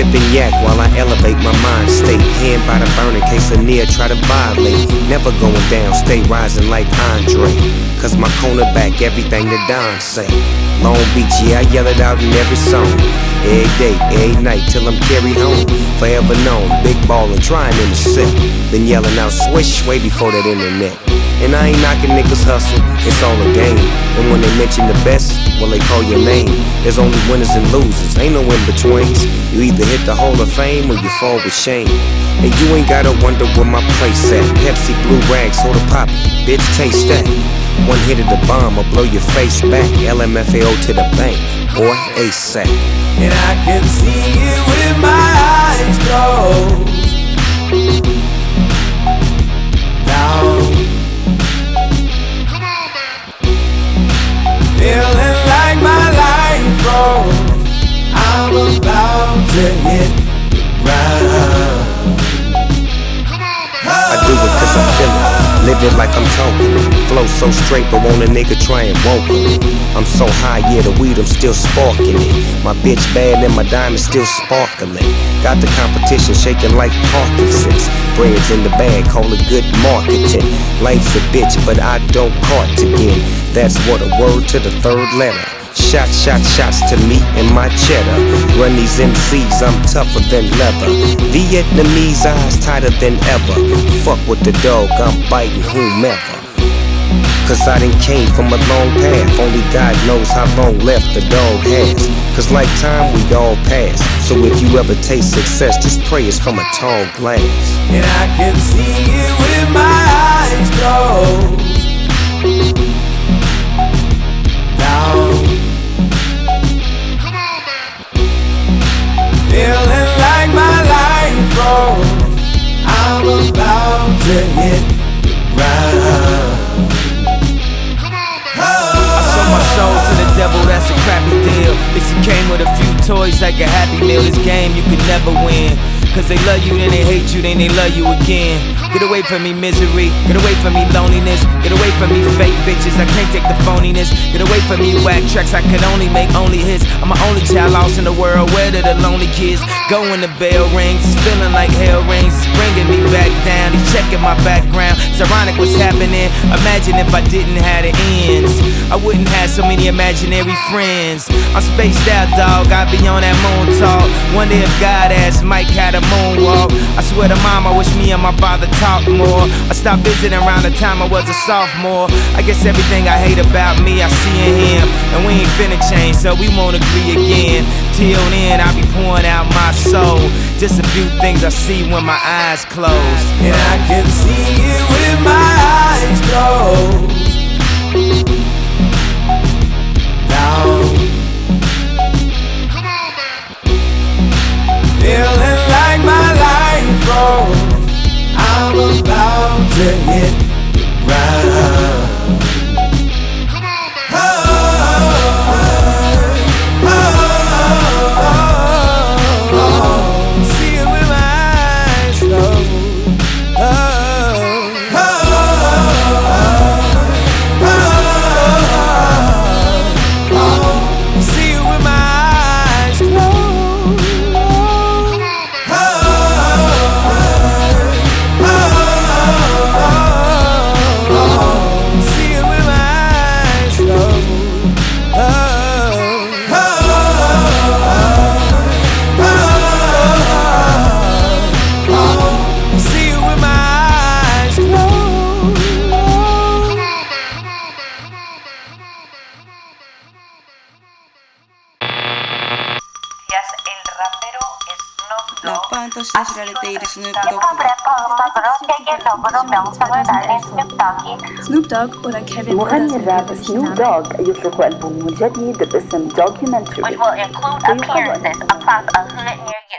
Sipping yak while I elevate my mind state. Hand by the burning case a near try to violate. Never going down, stay rising like Andre. Cause my cornerback, everything that Don say. Long Beach, yeah, I yell it out in every song. Every day, every night, till I'm carried home. Forever known, big ballin', trying in the set. Been yelling out swish way before that internet. And I ain't knocking niggas hustle, it's all a game. And when they mention the best, well they call your name. There's only winners and losers, ain't no in-betweens. You either hit the Hall of Fame or you fall with shame. And you ain't gotta wonder where my place at. Pepsi, Blue Rags, soda pop, bitch taste that. One hit of the bomb will blow your face back. LMFAO to the bank, boy, ASAP. And I can see it with my eyes closed. Down. Feeling like my life froze. I'm about to hit the ground. I do it cause I feel it. Live it like I'm talking. Flow so straight, but won't a nigga try and walk it? I'm so high, yeah, the weed, I'm still sparking it. My bitch bad and my diamonds still sparkling. Got the competition shaking like Parkinson's. Bread's in the bag, call it good marketing. Life's a bitch, but I don't cart again. That's what a word to the third letter. Shots to me and my cheddar. Run these MCs, I'm tougher than leather. Vietnamese eyes tighter than ever. Fuck with the dog, I'm biting whomever. Cause I done came from a long path. Only God knows how long left the dog has. Cause like time we all pass. So if you ever taste success, just pray it's from a tall glass. And I can see it with my eyes closed. Down. Feeling like my life froze. I'm about to hit the ground. I sold my soul to the devil, that's a crappy deal. At least it came with a few toys like a Happy Meal. This game you could never win. Cause they love you, then they hate you, then they love you again. Get away from me misery, get away from me loneliness. Get away from me fake bitches, I can't take the phoniness. Get away from me whack tracks, I could only make only hits. I'm my only child lost in the world, where did the lonely kids go when the bell rings? It's feeling like hell rings, it's bringing me back down. He's checking my background, it's ironic what's happening. Imagine if I didn't have the ends, I wouldn't have so many imaginary friends. I'm spaced out, dog, I be on that moon talk. Wonder if God asked Mike how to moonwalk. I swear to mom, I wish me and my father talked more. I stopped visiting around the time I was a sophomore. I guess everything I hate about me I see in him, and we ain't finna change, so we won't agree again. Till then I be pouring out my soul. Just a few things I see when my eyes close. And I can see it with my eyes closed. Down. Feeling like my life froze. I'm about to hit the ground. See it with my eyes closed. See it with my eyes closed. See it with my eyes closed. See it with my eyes closed. 라빠한테 시시라를 때일이 Snoop Dogg. Snoop Dogg ولا كيفن مغني الراب سنوب دوغ يطلق ألبوم جديد باسم Documentary. which will include appearances across a hood near